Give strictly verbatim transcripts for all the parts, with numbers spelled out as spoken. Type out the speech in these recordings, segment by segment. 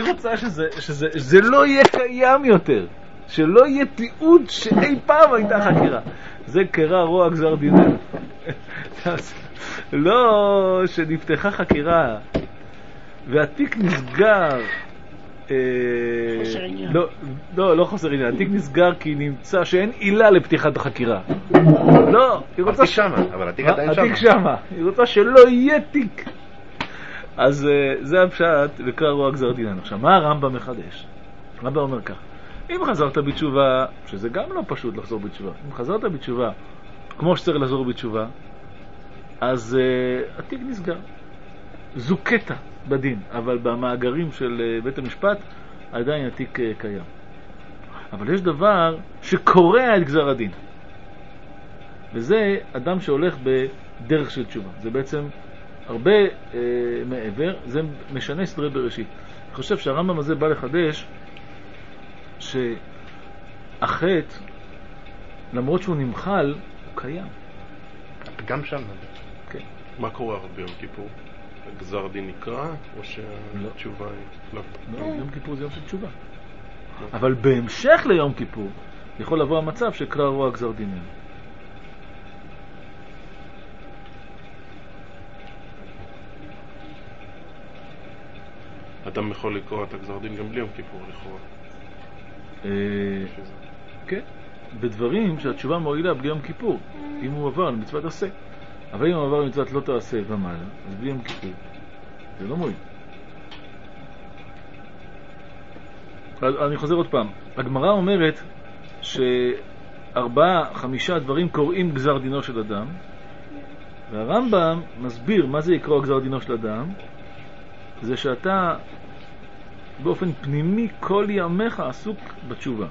היא רוצה שזה, שזה, שזה לא יהיה קיים יותר, שלא יהיה תיעוד שאי פעם הייתה חקירה. זה קרא רוע גזר דיננו. לא שנפתחה חקירה והתיק נסגר, חוסר עניין. לא, לא, לא חוסר עניין, התיק נסגר כי נמצא שאין עילה לפתיחת החקירה. לא, היא רוצה שמה, אבל התיק עדיין שמה. התיק שמה, היא רוצה שלא יהיה תיק. אז זה הפשט וקרא רוע גזר דיננו. עכשיו, מה הרמב"ם מחדש? הרמב"ם אומר כך, אם חזרת בתשובה, שזה גם לא פשוט לחזור בתשובה, אם חזרת בתשובה כמו שצריך לחזור בתשובה, אז uh, התיק נסגר. זו קטע בדין, אבל במאגרים של uh, בית המשפט עדיין התיק uh, קיים. אבל יש דבר שקורע את גזר הדין, וזה אדם שהולך בדרך של תשובה. זה בעצם הרבה uh, מעבר, זה משנה סדרי בראשית. אני חושב שהרמב"ם הזה בא לחדש שהחטא, למרות שהוא נמחל, הוא קיים. גם שם. כן. מה קורה ביום כיפור? גזר דין נקרא או שהתשובה היא? לא, יום כיפור זה יום של תשובה. אבל בהמשך ליום כיפור יכול לבוא המצב שקרא רוע גזר דיננו. אדם יכול לקרוא את הגזר דין גם בלי יום כיפור לכאורה. כן, בדברים שהתשובה מועילה בלי יום כיפור, אם הוא עבר למצוות עשה. אבל אם הוא עבר למצוות לא תעשה ומעלה, אז בלי יום כיפור זה לא מועיל. אז אני חוזר עוד פעם, הגמרא אומרת שארבעה, חמישה דברים קוראים גזר דינו של אדם, והרמב"ם מסביר מה זה יקרוא גזר דינו של אדם. זה שאתה באופן פנימי כל ימיך עסוק בתשובה,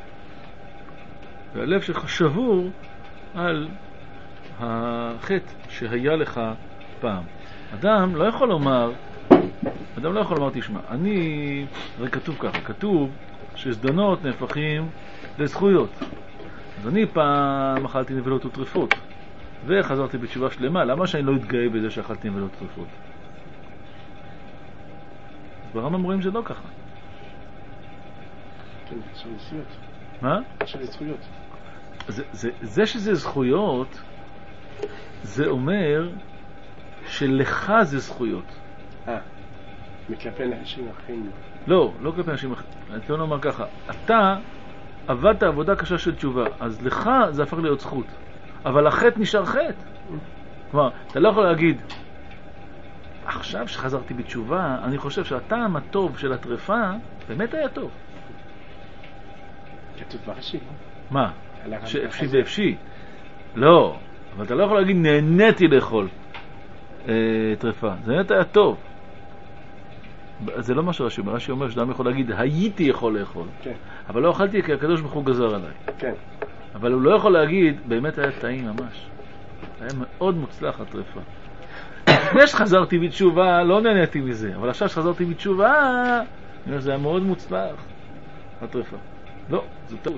והלב שלך שבור על החטא שהיה לך פעם. אדם לא יכול לומר, אדם לא יכול לומר, תשמע, אני, זה כתוב ככה, כתוב שזדונות נהפכים לזכויות. אז אני פעם אכלתי נבלות וטרפות, וחזרתי בתשובה שלמה, למה שאני לא אתגאה בזה שאכלתי נבלות וטרפות? ברמב"ם אומרים שזה לא ככה. כן, זה זכויות. מה? זה זכויות. זה, זה, זה שזה זכויות, זה אומר שלך זה זכויות. אה, מכלפי אנשים אחרים. לא, לא כלפי אנשים אחרים. אני לא אומר ככה, אתה עבדת עבודה קשה של תשובה, אז לך זה הפך להיות זכות. אבל החטא נשאר חטא. כלומר, אתה לא יכול להגיד, עכשיו שחזרתי בתשובה, אני חושב שהטעם הטוב של הטרפה באמת היה טוב. כתוב ברש"י, לא? מה? שאפשי ואפשי. לא, אבל אתה לא יכול להגיד נהניתי לאכול אה, טרפה. זה באמת היה טוב. זה לא מה שרש"י אומר. רש"י אומר שאדם יכול להגיד הייתי יכול לאכול. כן. אבל לא אכלתי כי הקדוש ברוך הוא גזר עליי. כן. אבל הוא לא יכול להגיד באמת היה טעים ממש. היה מאוד מוצלח הטרפה. לפני שחזרתי בתשובה לא נהניתי מזה, אבל עכשיו שחזרתי בתשובה זה היה מאוד מוצלח הטרפה. לא, זה טעות.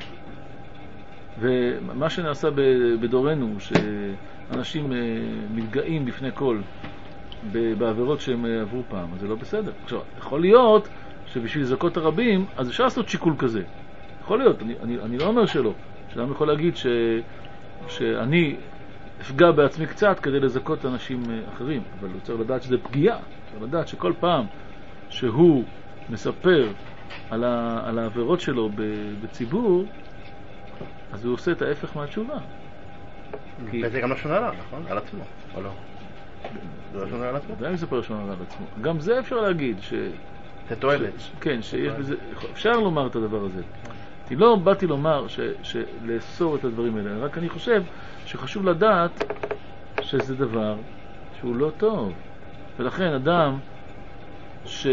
ומה שנעשה בדורנו, שאנשים מתגאים בפני כל בעבירות שהם עברו פעם, אז זה לא בסדר. עכשיו, יכול להיות שבשביל זכות הרבים, אז אפשר לעשות שיקול כזה. יכול להיות, אני, אני, אני לא אומר שלא. שאדם יכול להגיד ש, שאני אפגע בעצמי קצת כדי לזכות אנשים אחרים, אבל הוא צריך לדעת שזה פגיעה. צריך לדעת שכל פעם שהוא מספר על, ה, על העבירות שלו בציבור, אז הוא עושה את ההפך מהתשובה. וזה גם לא שונה לה, נכון? על עצמו, או לא? זה לא שונה על עצמו? זה מספר שונה על עצמו. גם זה אפשר להגיד ש... זה תועלת. כן, שיש בזה... אפשר לומר את הדבר הזה. אני לא באתי לומר לאסור את הדברים האלה, רק אני חושב שחשוב לדעת שזה דבר שהוא לא טוב. ולכן אדם ש...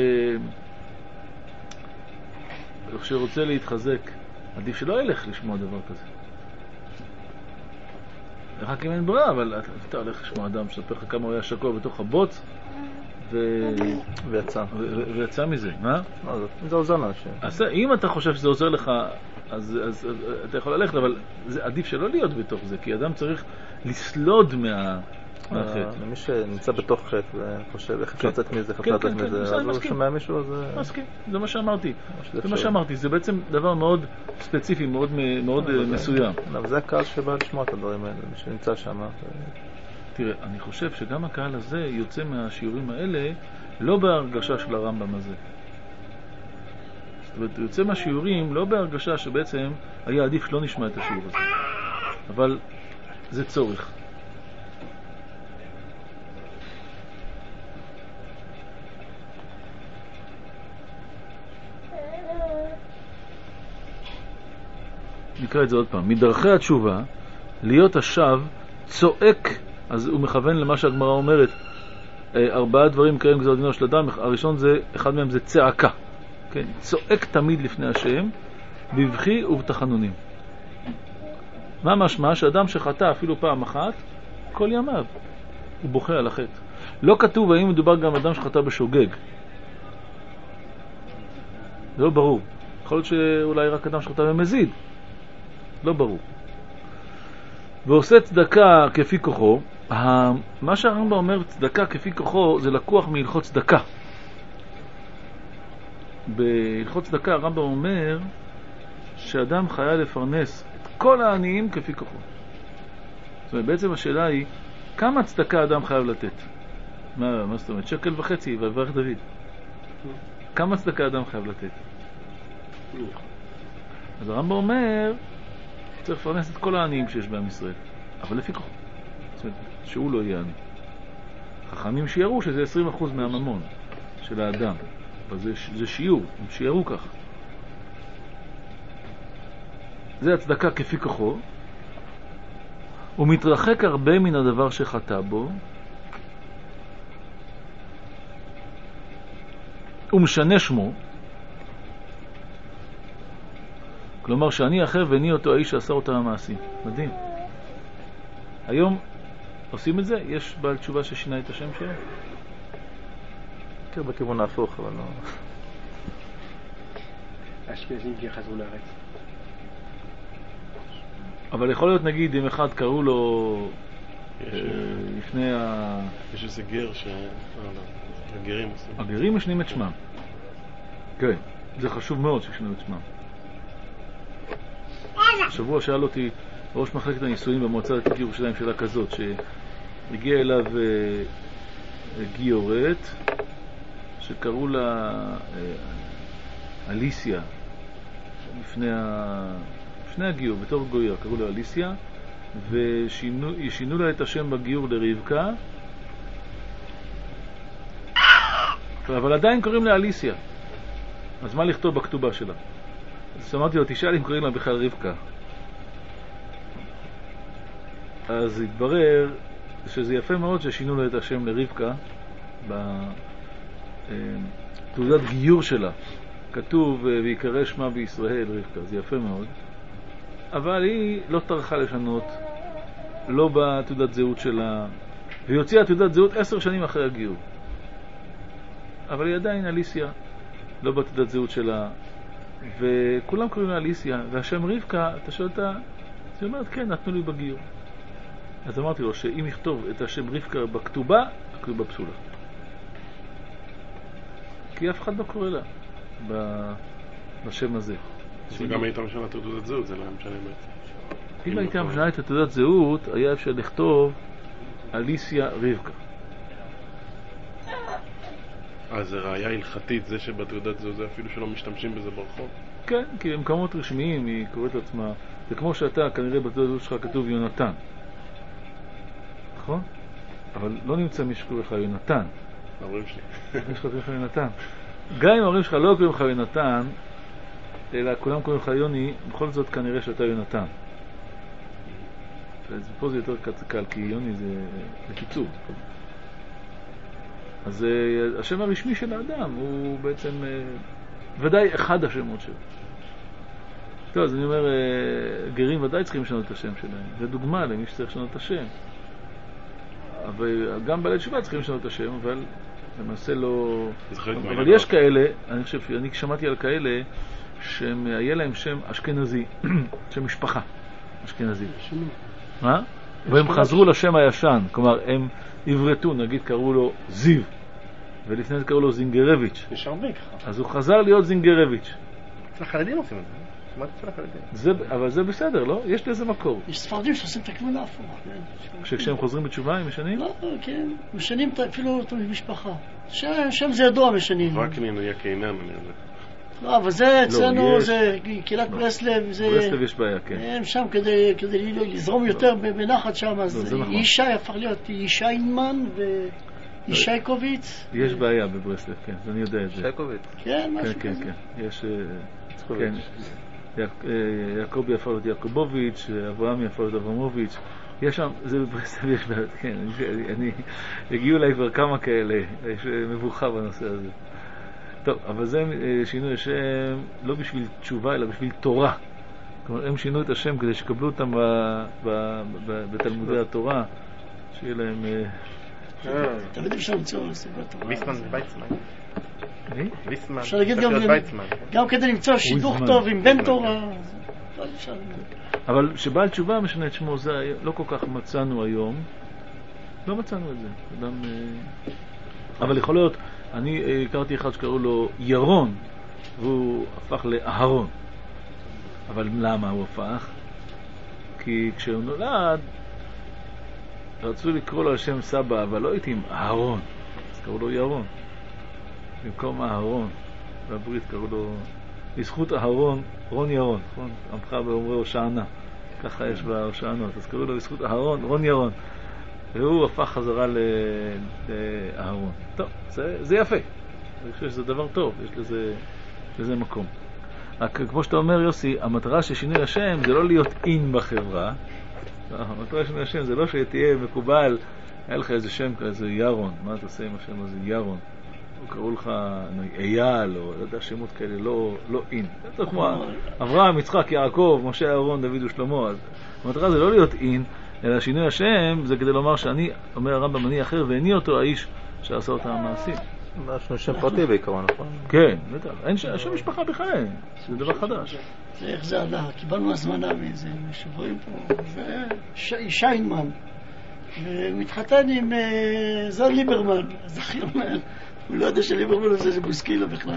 שרוצה להתחזק, עדיף שלא ילך לשמוע דבר כזה. רק אם אין ברירה, אבל אתה הולך לשמוע אדם שספר לך כמה הוא היה שקוע בתוך הבוץ ו... ויצא. ו... ויצא מזה. מה? זה עוזר לה. אז אם אתה חושב שזה עוזר לך, אז, אז, אז אתה יכול ללכת, אבל זה עדיף שלא להיות בתוך זה, כי אדם צריך לסלוד מה... למי שנמצא בתוך חטא וחושב איך אפשר לצאת מזה, איך אפשר לצאת מזה, אז הוא שומע מישהו, אז... מסכים, זה מה שאמרתי. זה מה שאמרתי, זה בעצם דבר מאוד ספציפי, מאוד מסוים. אבל זה הקהל שבא לשמוע את הדברים האלה, מי שנמצא שם. תראה, אני חושב שגם הקהל הזה יוצא מהשיעורים האלה לא בהרגשה של הרמב"ם הזה. זאת אומרת, הוא יוצא מהשיעורים לא בהרגשה שבעצם היה עדיף שלא נשמע את השיעור הזה. אבל זה צורך. נקרא את זה עוד פעם. מדרכי התשובה, להיות השב צועק, אז הוא מכוון למה שהגמרא אומרת, ארבעה דברים קיימים גזר דינו של אדם, הראשון זה, אחד מהם זה צעקה. כן? צועק תמיד לפני השם, בבכי ובתחנונים. מה משמע? שאדם שחטא אפילו פעם אחת, כל ימיו, הוא בוכה על החטא. לא כתוב האם מדובר גם אדם שחטא בשוגג. זה לא ברור. יכול להיות שאולי רק אדם שחטא במזיד. לא ברור. ועושה צדקה כפי כוחו. מה שהרמב"ם אומר צדקה כפי כוחו זה לקוח מהלכות צדקה. בהלכות צדקה הרמב"ם אומר שאדם חייב לפרנס את כל העניים כפי כוחו. זאת אומרת, בעצם השאלה היא כמה צדקה אדם חייב לתת? מה, מה זאת אומרת? שקל וחצי ויברך דוד. כמה צדקה אדם חייב לתת? אז הרמב"ם אומר צריך לפרנס את כל העניים שיש בעם ישראל, אבל לפי כוחו. זאת אומרת, שהוא לא יהיה עני. חכמים שיערו שזה עשרים אחוז מהממון של האדם. אבל זה, זה שיעור, הם שיערו ככה. זה הצדקה כפי כוחו. הוא מתרחק הרבה מן הדבר שחטא בו. הוא משנה שמו. כלומר שאני אחר ואני אותו האיש שעשה אותם המעשים. מדהים. היום עושים את זה? יש בעל תשובה ששינה את השם שלו? כן, בכיוון ההפוך, אבל לא... אשכנזים כי חזרו לארץ. אבל יכול להיות, נגיד, אם אחד קראו לו לפני ה... יש איזה גר ש... הגרים עושים. הגרים משנים את שמם. כן, זה חשוב מאוד ששנו את שמם. השבוע שאל אותי ראש מחלקת הניסויים במועצה דתית ירושלים שאלה כזאת, שהגיע אליו גיורת שקראו לה אליסיה לפני, ה... לפני הגיור, בתור גויה קראו לה אליסיה, ושינו לה את השם בגיור לרבקה, אבל עדיין קוראים לה אליסיה. אז מה לכתוב בכתובה שלה? אז אמרתי לו, תשאל אם קוראים לה בכלל רבקה. אז התברר שזה יפה מאוד ששינו לה את השם לרבקה. בתעודת גיור שלה כתוב ויקרא שמה בישראל רבקה. זה יפה מאוד. אבל היא לא טרחה לשנות, לא בתעודת זהות שלה, והיא הוציאה תעודת זהות עשר שנים אחרי הגיור. אבל היא עדיין אליסיה, לא בתעודת זהות שלה, וכולם קוראים לה אליסיה, והשם רבקה, אתה שואל אותה, היא אומרת, כן, נתנו לי בגיור. אז אמרתי לו שאם יכתוב את השם רבקה בכתובה, הכתובה פסולה. כי אף אחד לא קורא לה בשם הזה. זה גם הייתה משנה תעודת זהות, זה לא משנה בעצם. אם הייתה משנה את תעודת זהות, היה אפשר לכתוב אליסיה רבקה. אז זה ראיה הלכתית, זה שבתעודת זהות זה אפילו שלא משתמשים בזה ברחוב? כן, כי במקומות רשמיים היא קוראת לעצמה, זה כמו שאתה, כנראה בתעודת זהות שלך כתוב יונתן. נכון? אבל לא נמצא מי שקורא לך יונתן. ההורים שלי. מי שקורא לך יונתן. גם אם ההורים שלך לא קוראים לך יונתן, אלא כולם קוראים לך יוני, בכל זאת כנראה שאתה יונתן. ופה זה יותר קל, כי יוני זה בקיצור. אז uh, השם הרשמי של האדם הוא בעצם uh, ודאי אחד השמות שלו. טוב, אז אני אומר, uh, גרים ודאי צריכים לשנות את השם שלהם. זה דוגמה למי שצריך לשנות את השם. אבל גם בעלי תשובה צריכים לשנות את השם, אבל למעשה לא... אבל יש כאלה, אני חושב, אני שמעתי על כאלה שהיה להם שם אשכנזי, שם משפחה אשכנזי. מה? והם חזרו לשם הישן, כלומר הם עברתו, נגיד קראו לו זיו, ולפני זה קראו לו זינגרביץ'. יש הרבה ככה. אז הוא חזר להיות זינגרביץ'. אצל החרדים עושים את זה. שמעת אצל החרדים. זה, אבל זה בסדר, לא? יש לזה מקור. יש ספרדים שעושים את הכיוון ההפוך. שכשהם חוזרים בתשובה הם משנים? לא, כן, משנים אפילו את המשפחה. שם זה ידוע משנים. רק נהיה קינן, אני יודע. לא, אבל זה אצלנו, יש- זה קהילת ברסלב, זה... ברסלב יש בעיה, כן. הם שם כדי, כדי לזרום יותר בנחת שם, אז זה נכון. ישי הפך להיות ישי אינמן וישייקוביץ. יש בעיה בברסלב, כן, אני יודע את זה. שייקוביץ. כן, כן, משהו כן, כזה. כן. יש... אה, כן. יעק- אה, יעקבי הפך להיות יעקובוביץ', אברהם הפך להיות אברמוביץ'. יש שם, זה בברסלב יש בעיה, כן. אני- אני... הגיעו אליי כבר כמה כאלה, יש אה, מבוכה בנושא הזה. טוב, אבל זה אה, שינוי השם לא בשביל תשובה, אלא בשביל תורה. כלומר, הם שינו את השם כדי שקבלו אותם ב, ב, ב, בתלמודי התורה, שיהיה להם... אה, תמיד אפשר למצוא סיבות טובה. ויסמן ויצמן. מי? ויסמן. אפשר להגיד צריך גם- להיות ויצמן. גם כדי למצוא שידוך ויזמן. טוב עם בן תורה. לא אפשר. אבל שבעל תשובה משנה את שמו, זה היה- לא כל כך מצאנו היום. לא מצאנו את זה. אדם... אה, אבל יכול להיות, אני אה, הכרתי אחד שקראו לו ירון, והוא הפך לאהרון. אבל למה הוא הפך? כי כשהוא נולד, רצו לקרוא לו על שם סבא, אבל לא הייתי עם אהרון. אז קראו לו ירון. במקום אהרון. בברית קראו לו... בזכות אהרון, רון ירון, נכון? עמך באומרי הושענה. ככה יש בהושענות. אז קראו לו בזכות אהרון, רון ירון. והוא הפך חזרה ל- לאהרון. טוב, זה, זה יפה. אני חושב שזה דבר טוב, יש לזה, יש לזה מקום. רק כמו שאתה אומר, יוסי, המטרה של שינוי השם זה לא להיות אין בחברה. המטרה של שינוי השם זה לא שתהיה מקובל, היה לך איזה שם כזה ירון, מה אתה עושה עם השם הזה ירון? או קראו לך אייל, או לא יודע, שמות כאלה, לא, לא אין. זה כמו אברהם, יצחק, יעקב, משה, אהרון, דוד ושלמה. אז המטרה זה לא להיות אין, אלא שינוי השם זה כדי לומר שאני, אומר הרמב"ם, אני אחר ואני אותו האיש שעשה אותה המעשים. משהו שם פרטי בעיקרון, נכון? כן, בטח. אין ש- שם משפחה בכלל, זה דבר חדש. זה איך זה עלה, קיבלנו הזמנה מאיזה שרואים פה, זה שיינמן, ומתחתן עם אה, זון ליברמן, אז אחי אומר, הוא לא יודע שליברמן זה בוסקילה בכלל.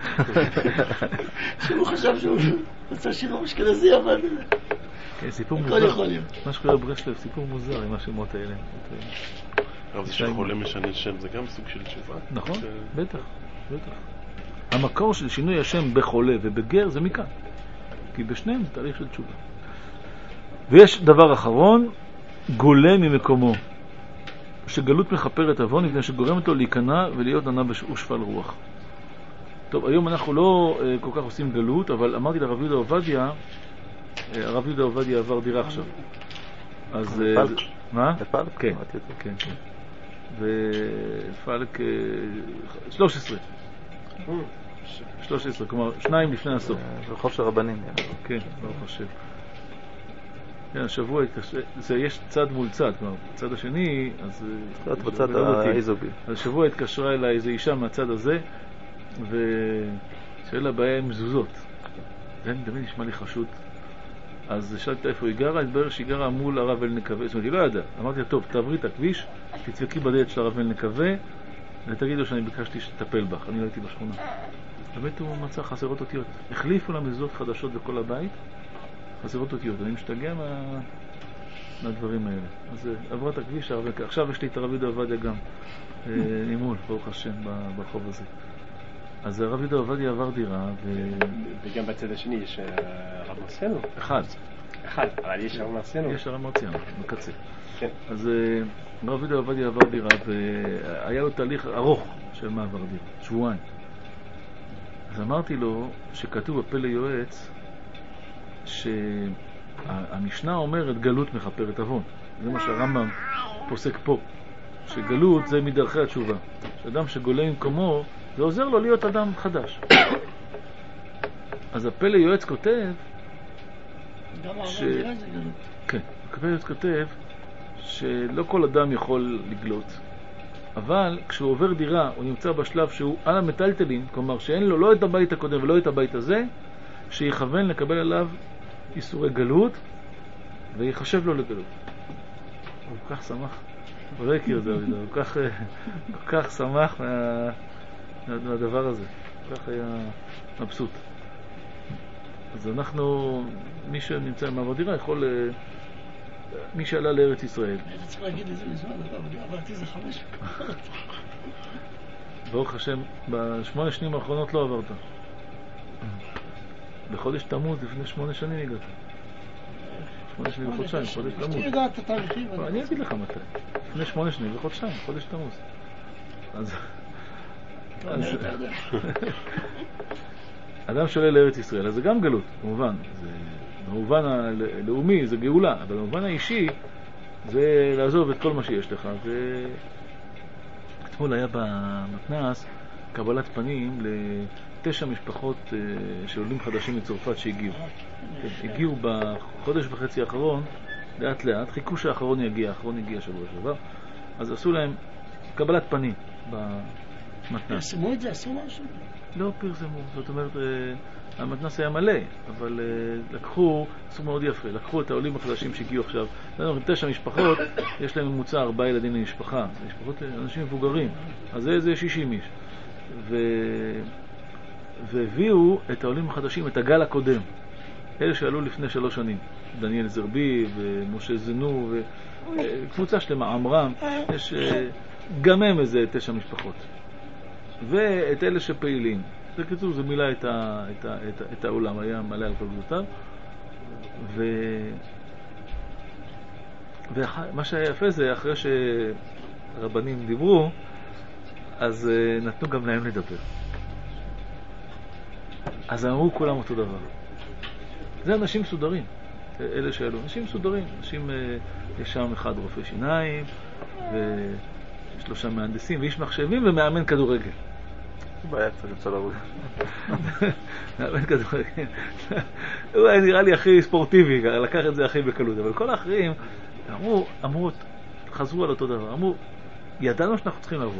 שהוא חשב שהוא רצה שיר אשכנזי, אבל כן, סיפור הכל מוזר. יכול להיות. מה שקורה בברסלב, סיפור מוזר עם השמות האלה. אבל זה שחולה משנה שם, זה גם סוג של תשובה. נכון? ש- בטח, בטח. המקור של שינוי השם בחולה ובגר זה מכאן. כי בשניהם זה תהליך של תשובה. ויש דבר אחרון, גולה ממקומו. שגלות מחפרת עוון מפני שגורמת לו להיכנע ולהיות ענה ושפל רוח. טוב, היום אנחנו לא uh, כל כך עושים גלות, אבל אמרתי לרב יהודה עובדיה, uh, הרב יהודה עובדיה עבר דירה עכשיו. אז... uh, פלק? מה? בפלק? כן, שמעתי את זה. כן, כן. ופלק uh, שלוש עשרה. שלוש עשרה, כלומר שניים לפני הסוף. זה רחוב של רבנים. כן, ברוך השם. כן, השבוע התקשר, זה יש צד מול צד, כלומר, בצד השני, אז... קצת זה בצד לא מתאים. האיזובי. אז השבוע התקשרה אליי איזו אישה מהצד הזה, ושאלה לה בעיה עם מזוזות. זה היה תמיד נשמע לי חשוד. אז שאלתי איפה היא גרה, התברר שהיא גרה מול הרב אל נקווה, זאת אומרת, היא לא ידעה. אמרתי לה, טוב, תעברי את הכביש, תצבקי בדלת של הרב אל נקווה, ותגיד לו שאני ביקשתי שתטפל בך, אני לא הייתי בשכונה. באמת הוא מצא חסרות אותיות. החליפו לה מזוזות חדשות בכל הבית, חסרות אותיות. אני משתגע מה... מהדברים האלה. אז עברה את הכביש, עכשיו יש לי את הרב יהודה עובדיה גם נימול, ברוך השם, ברחוב הזה. אז הרב יהודה עובדיה עבר דירה, ו... וגם בצד השני יש הרב מרסנו. אחד. אחד, אבל יש הרב מרסנו. יש הרב מרציאנו, בקצה. כן. אז הרב יהודה עובדיה עבר דירה, והיה לו תהליך ארוך של מעבר דירה, שבועיים. אז אמרתי לו שכתוב בפלא יועץ, שהמשנה אומרת גלות מחפרת עוון. זה מה שהרמב"ם פוסק פה. שגלות זה מדרכי התשובה. שאדם שגולה ממקומו, זה עוזר לו להיות אדם חדש. אז הפלא יועץ כותב, גם ש- הרב דירה זה גלות. כן, הפלא יועץ כותב שלא כל אדם יכול לגלות. אבל כשהוא עובר דירה, הוא נמצא בשלב שהוא על המטלטלים, כלומר שאין לו לא את הבית הקודם ולא את הבית הזה, שיכוון לקבל עליו איסורי גלות, ויחשב לו לגלות. הוא כל כך שמח. הוא לא הכיר את זה, הוא כל כך, כל כך שמח מה, מהדבר הזה. כל כך היה מבסוט. אז אנחנו, מי שנמצא במעבר דירה יכול, מי שעלה לארץ ישראל. אתה צריך להגיד את זה מזמן, אבל עברתי זה חמש. ברוך השם, בשמונה שנים האחרונות לא עברת. בחודש תמוז, לפני שמונה שנים הגעת. שמונה שנים וחודשיים, חודש תמוז. אני יודעת את התהליכים. אני אגיד לך מתי. לפני שמונה שנים וחודשיים, חודש תמוז. אז... אדם שעולה לארץ ישראל, אז זה גם גלות, כמובן. במובן הלאומי זה גאולה, אבל במובן האישי זה לעזוב את כל מה שיש לך. אתמול היה במתנ"ס קבלת פנים לתשע משפחות של עולים חדשים מצרפת שהגיעו. הגיעו בחודש וחצי האחרון, לאט לאט, חיכו שהאחרון יגיע, האחרון יגיע שבוע שעבר, אז עשו להם קבלת פנים במתנ"ס. פרסמו את זה? עשו משהו? לא פרסמו, זאת אומרת, המתנ"ס היה מלא, אבל לקחו, עשו מאוד יפה, לקחו את העולים החדשים שהגיעו עכשיו, תשע משפחות, יש להם ממוצע ארבעה ילדים למשפחה, משפחות אנשים מבוגרים, אז זה איזה שישים איש. ו... והביאו את העולים החדשים, את הגל הקודם, אלה שעלו לפני שלוש שנים, דניאל זרבי ומשה זנו וקבוצה שלמה, עמרם, יש גם הם איזה תשע משפחות. ואת אלה שפעילים. בקיצור, זה מילא את, ה, את, ה, את, ה, את העולם, היה מלא על כל גדותיו. ו... ומה שהיה יפה זה, אחרי שרבנים דיברו, אז uh, נתנו גם להם לדבר. אז אמרו כולם אותו דבר. זה אנשים מסודרים, אלה שאלו. אנשים מסודרים, אנשים, uh, יש שם אחד רופא שיניים, ושלושה מהנדסים, ואיש מחשבים ומאמן כדורגל. בעיה קצת יוצא לרוץ. מאמן כדורגל. הוא היה נראה לי הכי ספורטיבי, לקח את זה הכי בקלות, אבל כל האחרים אמרו, אמרו, חזרו על אותו דבר, אמרו, ידענו שאנחנו צריכים לבוא.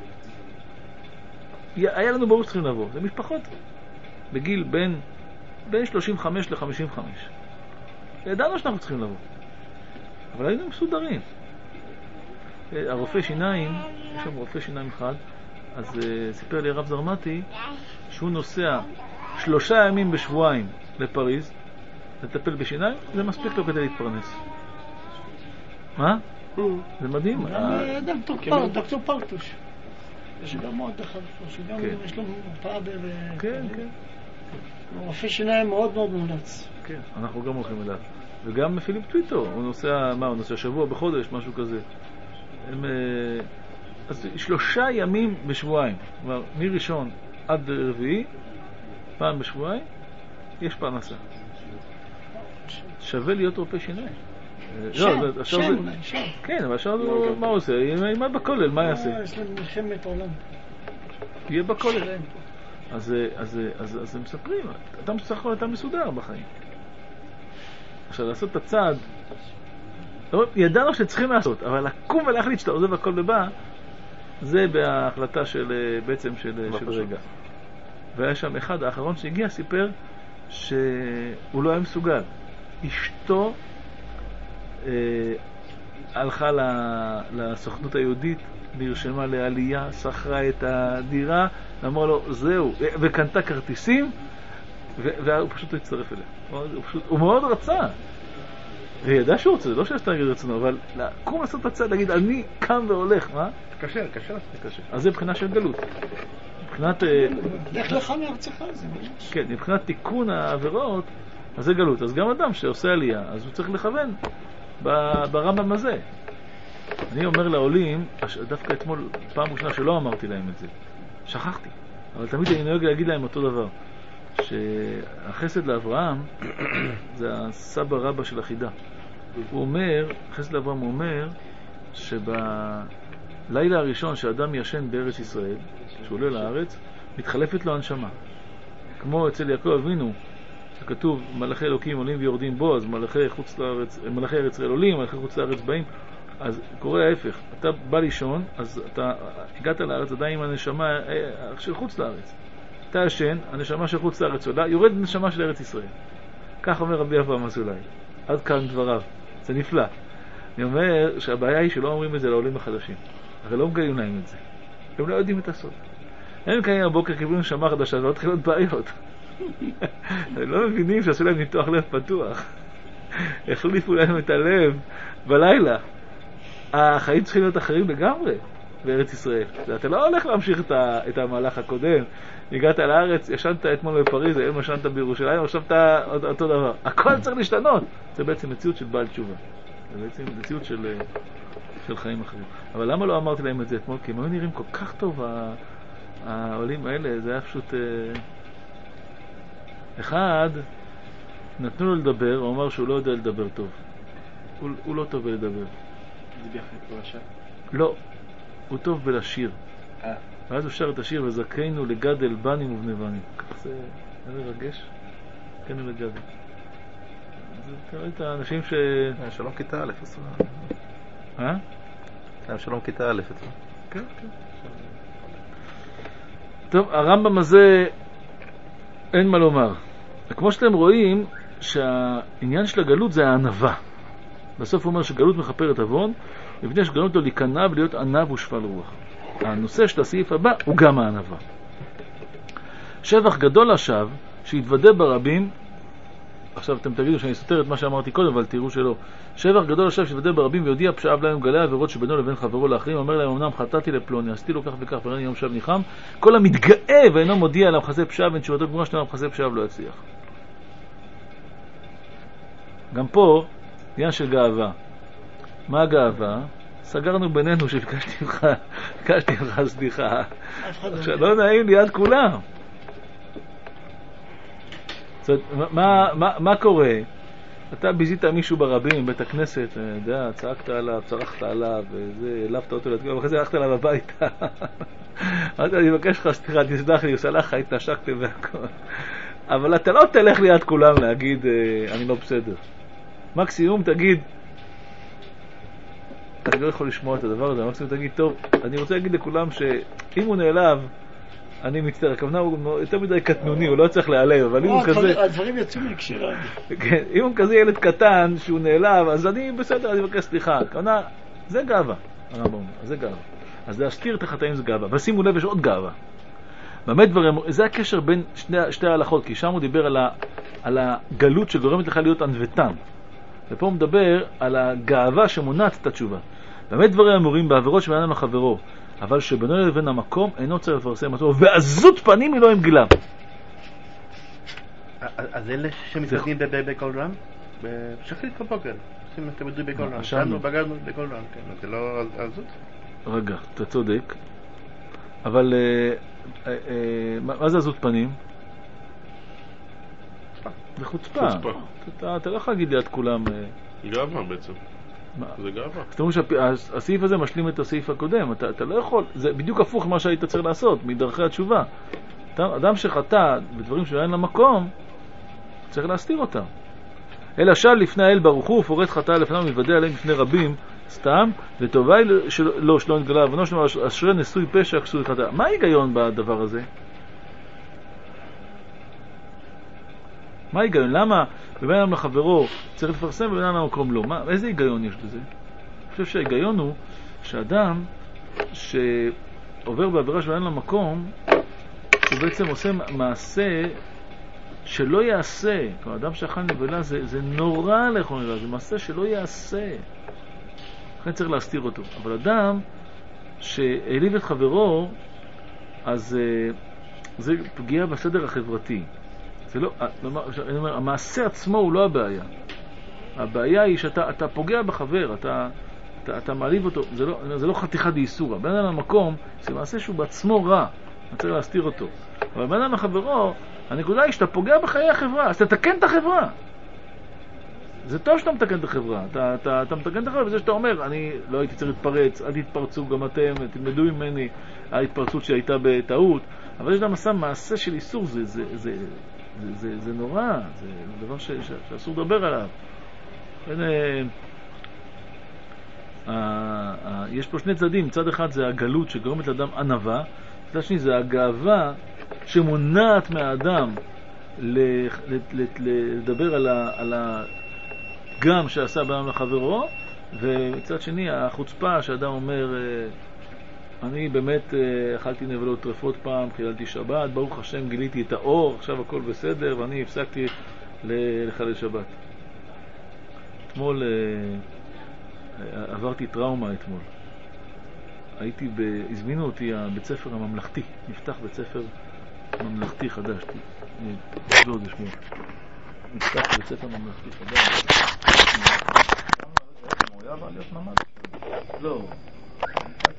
היה לנו ברור שצריכים לבוא. זה משפחות בגיל בין, בין שלושים וחמש ל-חמישים וחמש. ידענו שאנחנו צריכים לבוא. אבל היינו מסודרים. הרופא שיניים, יש שם רופא שיניים אחד, אז uh, סיפר לי הרב זרמתי שהוא נוסע שלושה ימים בשבועיים לפריז לטפל בשיניים, זה מספיק לו כדי להתפרנס. מה? זה מדהים. דוקטור פרטוש. יש גם מאוד אחד, יש לו מרפאה ב... כן, כן. רופא שיניים מאוד מאוד מומלץ. כן, אנחנו גם הולכים אליו. וגם פיליפ טוויטו, הוא נוסע, מה, הוא נוסע שבוע בחודש, משהו כזה. הם... אז שלושה ימים בשבועיים, כלומר, מראשון עד רביעי, פעם בשבועיים, יש פרנסה. שווה להיות רופא שיניים. שם, שם אולי, שם. כן, אבל עכשיו מה הוא עושה? ילמד בכולל, מה יעשה? יש לנו מלחמת עולם. יהיה בכולל. אז הם מספרים, אתה בסך הכל אתה מסודר בחיים. עכשיו, לעשות את הצעד, ידענו שצריכים לעשות, אבל לקום ולהחליט שאתה עוזב הכל ובא, זה בהחלטה של, בעצם של, של רגע. והיה שם אחד, האחרון שהגיע, סיפר שהוא לא היה מסוגל. אשתו אה, הלכה לסוכנות היהודית, נרשמה לעלייה, שכרה את הדירה, אמר לו, זהו, וקנתה כרטיסים, והוא פשוט הצטרף אליה. הוא, פשוט, הוא מאוד רצה. וידע שהוא רוצה, זה לא שעשתה להגיד רצונו, אבל לקום לעשות את הצד, להגיד, אני קם והולך, מה? קשה, קשה. קשה. אז זה מבחינה של גלות. מבחינת... לך לך מארצך, זה ממש. כן, מבחינת תיקון העבירות, אז זה גלות. אז גם אדם שעושה עלייה, אז הוא צריך לכוון ברמב"ם הזה. אני אומר לעולים, דווקא אתמול, פעם ראשונה שלא אמרתי להם את זה, שכחתי. אבל תמיד אני נוהג להגיד להם אותו דבר. שהחסד לאברהם זה הסבא רבא של החידה. הוא אומר, חסד לאברהם הוא אומר שבלילה הראשון שאדם ישן בארץ ישראל, שהוא עולה לארץ, מתחלפת לו הנשמה. כמו אצל יעקב אבינו, שכתוב מלאכי אלוקים עולים ויורדים בו, אז מלאכי חוץ לארץ, מלאכי ארץ ישראל עולים, מלאכי חוץ לארץ באים. אז קורה ההפך, אתה בא לישון, אז אתה הגעת לארץ עדיין עם הנשמה של חוץ לארץ. אתה ישן, הנשמה של חוץ לארץ עולה, יורד נשמה של ארץ ישראל. כך אומר רבי אברהם אזולאי. עד כאן דבריו. זה נפלא. אני אומר שהבעיה היא שלא אומרים את זה לעולים החדשים. הרי לא מגלים להם את זה. הם לא יודעים את הסוד. הם קיים הבוקר קיבלו נשמה חדשה, ולא תחילות בעיות. הם לא מבינים שעשו להם ניתוח לב פתוח. החליפו להם את הלב בלילה. החיים צריכים להיות אחרים לגמרי בארץ ישראל. אתה לא הולך להמשיך את, ה, את המהלך הקודם. הגעת לארץ, ישנת אתמול בפריז, היום ישנת בירושלים, עכשיו אתה אותו דבר. הכל צריך להשתנות. זה בעצם מציאות של בעל תשובה. זה בעצם מציאות של, של חיים אחרים. אבל למה לא אמרתי להם את זה אתמול? כי הם היו נראים כל כך טוב, העולים האלה. זה היה פשוט... אחד, נתנו לו לדבר, הוא אמר שהוא לא יודע לדבר טוב. הוא, הוא לא טוב בלדבר. זה ביחד פרשה? לא, הוא טוב בלשיר. אה. ואז הוא שר את השיר, וזכינו לגדל בנים ובני בנים. כך זה מרגש. זכינו לגדל. תראי את האנשים ש... שלום כיתה א' עשו. אה? שלום כיתה א' עשו. כן, כן. טוב, הרמב"ם הזה אין מה לומר. כמו שאתם רואים שהעניין של הגלות זה הענבה. בסוף הוא אומר שגלות מחפרת עוון, מפני שגלות לו להיכנע ולהיות ענב ושפל רוח. הנושא של הסעיף הבא הוא גם הענבה. שבח גדול לשווא שהתוודה ברבים, עכשיו אתם תגידו שאני סותר את מה שאמרתי קודם, אבל תראו שלא. שבח גדול לשווא שהתוודה ברבים ויודיע פשעיו להם גלי עבירות שבינו לבין חברו לאחרים, אומר להם אמנם חטאתי לפלוני, עשיתי לו כך וכך וראיני יום שב ניחם, כל המתגאה ואינו מודיע עליו חסה פשעיו בין תשובתו גמורה שלנו חסה פשעיו לא יצליח. גם פה עניין של גאווה. מה הגאווה? סגרנו בינינו שביקשתי לך, ביקשתי לך סליחה. עכשיו לא נעים ליד כולם. זאת אומרת, מה, מה, מה קורה? אתה ביזית מישהו ברבים, בית הכנסת, יודע, צעקת עליו, צרחת עליו, וזה, העלפת אותו לתגובה, ואחרי זה הלכת עליו הביתה. אז אני מבקש לך סליחה, תסלח לי, סלח, התנשקתם והכל. אבל אתה לא תלך ליד כולם להגיד, אני לא בסדר. מקסימום תגיד, אני לא יכול לשמוע את הדבר הזה, מקסימום תגיד, טוב, אני רוצה להגיד לכולם שאם הוא נעלב, אני מצטער, הכוונה הוא יותר מדי קטנוני, הוא לא צריך להיעלב, אבל אם הוא כזה... הדברים יצאו מקשירה. כן, אם הוא כזה ילד קטן שהוא נעלב, אז אני בסדר, אני מבקש סליחה. הכוונה, זה גאווה, הרמב"ם אומר, זה גאווה. אז להסתיר את החטאים זה גאווה, אבל שימו לב, יש עוד גאווה. באמת דברים, זה הקשר בין שני, שתי ההלכות, כי שם הוא דיבר על, ה, על הגלות שגורמת לך להיות ענוותן. ופה הוא מדבר על הגאווה שמונעת את התשובה. באמת דברים אמורים בעבירות שבינם לחברו, אבל שבינו לבין המקום אינו צריך לפרסם אותו, ועזות פנים היא לא עם גילה. אז אלה שמתקדמים בקול רם? שחרית כל בוקר, עושים את הבדוי בקול רם. שאנו בגדנו בקול רם, זה לא עזות? רגע, אתה צודק. אבל מה זה עזות פנים? זה חוצפה. אתה לא יכול להגיד ליד כולם... גאווה בעצם. זה גאווה. זאת אומרת שהסעיף הזה משלים את הסעיף הקודם. אתה, אתה לא יכול, זה בדיוק הפוך מה שהיית צריך לעשות, מדרכי התשובה. אדם שחטא בדברים שאין למקום, צריך להסתיר אותם. אלא של לפני האל ברוך הוא, פורט חטא לפניו ומתוודה עליהם לפני רבים, סתם, וטובה היא לא שלא נתגלה, ובנו שלנו אשרי נשוי פשע כסוי חטא. מה ההיגיון בדבר הזה? מה ההיגיון? למה בבין אדם לחברו צריך לפרסם ובבין אדם למקום לא? מה, איזה היגיון יש לזה? אני חושב שההיגיון הוא שאדם שעובר בעבירה שבבין למקום הוא בעצם עושה מעשה שלא יעשה. כלומר, אדם שאכל נבלה זה, זה נורא לאכול נבלה, זה מעשה שלא יעשה. לכן צריך להסתיר אותו. אבל אדם שהעליב את חברו, אז זה פגיעה בסדר החברתי. זה לא, אני אומר, המעשה עצמו הוא לא הבעיה. הבעיה היא שאתה אתה פוגע בחבר, אתה, אתה, אתה מעליב אותו, זה לא, זה לא חתיכה דאיסורה. בין אדם למקום, זה מעשה שהוא בעצמו רע, אני צריך להסתיר אותו. אבל בין אדם לחברו, הנקודה היא שאתה פוגע בחיי החברה, אז תתקן את החברה. זה טוב שאתה מתקן את החברה. אתה, אתה, אתה מתקן את החברה בזה שאתה אומר, אני לא הייתי צריך להתפרץ, אל תתפרצו גם אתם, תלמדו ממני ההתפרצות שהייתה בטעות. אבל יש גם עשה מעשה של איסור, זה, זה, זה, זה, זה, זה נורא, זה דבר ש, ש, שאסור לדבר עליו. אין, אה, אה, אה, יש פה שני צדדים, צד אחד זה הגלות שגורמת לאדם ענווה, צד שני זה הגאווה שמונעת מהאדם לדבר על הפגם שעשה באדם לחברו, ומצד שני, החוצפה שאדם אומר, אני באמת אכלתי נבלות טרפות פעם, חיללתי שבת, ברוך השם גיליתי את האור, עכשיו הכל בסדר, ואני הפסקתי לחלל שבת. אתמול עברתי טראומה אתמול. הייתי, ב... הזמינו אותי הבית ספר הממלכתי, נפתח בית ספר ממלכתי חדש, תסבור את זה שמור. נפתח בית ספר ממלכתי חדש. הוא היה בא להיות ממד? לא.